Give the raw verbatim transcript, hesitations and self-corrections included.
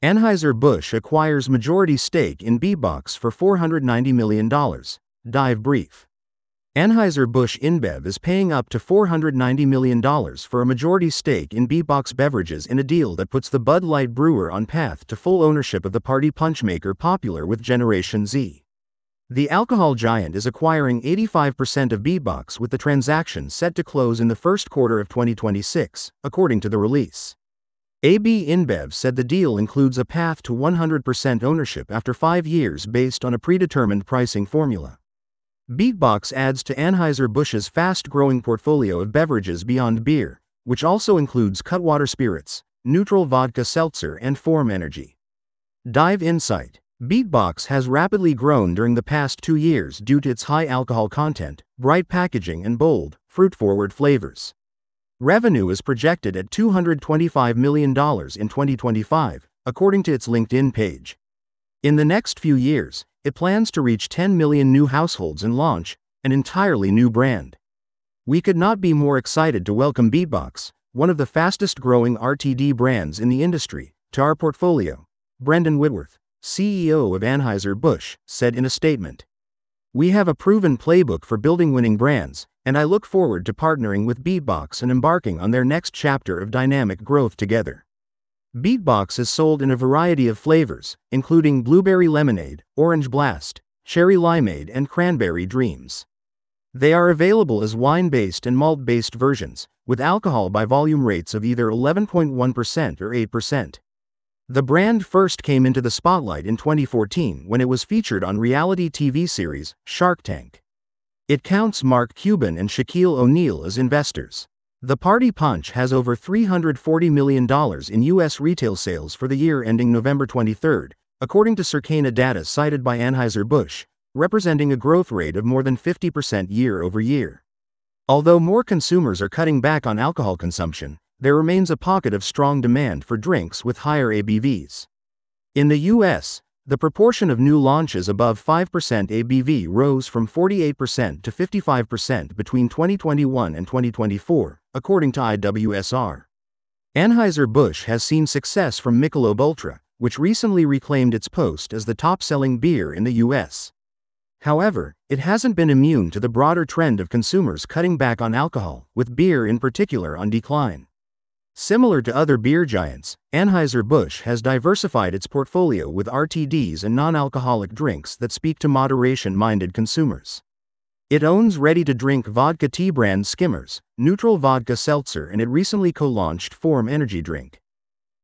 Anheuser-Busch acquires majority stake in BeatBox for four hundred ninety million dollars. Dive brief. Anheuser-Busch InBev is paying up to four hundred ninety million dollars for a majority stake in BeatBox Beverages in a deal that puts the Bud Light brewer on path to full ownership of the party punch maker popular with Generation Z. The alcohol giant is acquiring eighty-five percent of BeatBox, with the transaction set to close in the first quarter of twenty twenty-six, according to the release. A B InBev said the deal includes a path to one hundred percent ownership after five years based on a predetermined pricing formula. BeatBox adds to Anheuser-Busch's fast-growing portfolio of beverages beyond beer, which also includes Cutwater Spirits, Neutral Vodka Seltzer, and Form Energy. Dive insight. BeatBox has rapidly grown during the past two years due to its high alcohol content, bright packaging, and bold, fruit-forward flavors. Revenue is projected at two hundred twenty-five million dollars in twenty twenty-five, according to its LinkedIn page. In the next few years, it plans to reach ten million new households and launch an entirely new brand. We could not be more excited to welcome BeatBox, one of the fastest-growing R T D brands in the industry, to our portfolio, Brendan Whitworth, C E O of Anheuser-Busch, said in a statement. We have a proven playbook for building winning brands, and I look forward to partnering with BeatBox and embarking on their next chapter of dynamic growth together. BeatBox is sold in a variety of flavors, including blueberry lemonade, orange blast, cherry limeade, and cranberry dreams. They are available as wine-based and malt-based versions, with alcohol by volume rates of either eleven point one percent or eight percent. The brand first came into the spotlight in twenty fourteen when it was featured on reality T V series Shark Tank. It counts Mark Cuban and Shaquille O'Neal as investors. The Party Punch has over three hundred forty million dollars in U S retail sales for the year ending November twenty-third, according to Circana data cited by Anheuser-Busch, representing a growth rate of more than fifty percent year over year. Although more consumers are cutting back on alcohol consumption, there remains a pocket of strong demand for drinks with higher A B Vs. In the U S, the proportion of new launches above five percent A B V rose from forty-eight percent to fifty-five percent between twenty twenty-one and twenty twenty-four, according to I W S R. Anheuser-Busch has seen success from Michelob Ultra, which recently reclaimed its post as the top-selling beer in the U S. However, it hasn't been immune to the broader trend of consumers cutting back on alcohol, with beer in particular on decline. Similar to other beer giants, Anheuser-Busch has diversified its portfolio with R T Ds and non-alcoholic drinks that speak to moderation-minded consumers. It owns ready-to-drink vodka tea brand Skimmers, Neutral Vodka Seltzer, and it recently co-launched Form Energy drink.